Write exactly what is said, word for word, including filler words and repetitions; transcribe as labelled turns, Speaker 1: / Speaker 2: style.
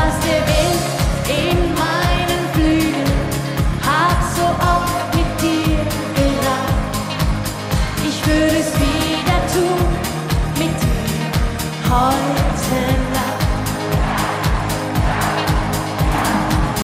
Speaker 1: saß der Wind in meinen Flügeln, hab so oft mit dir gelacht. Ich würde es wieder tun, mit dir heute.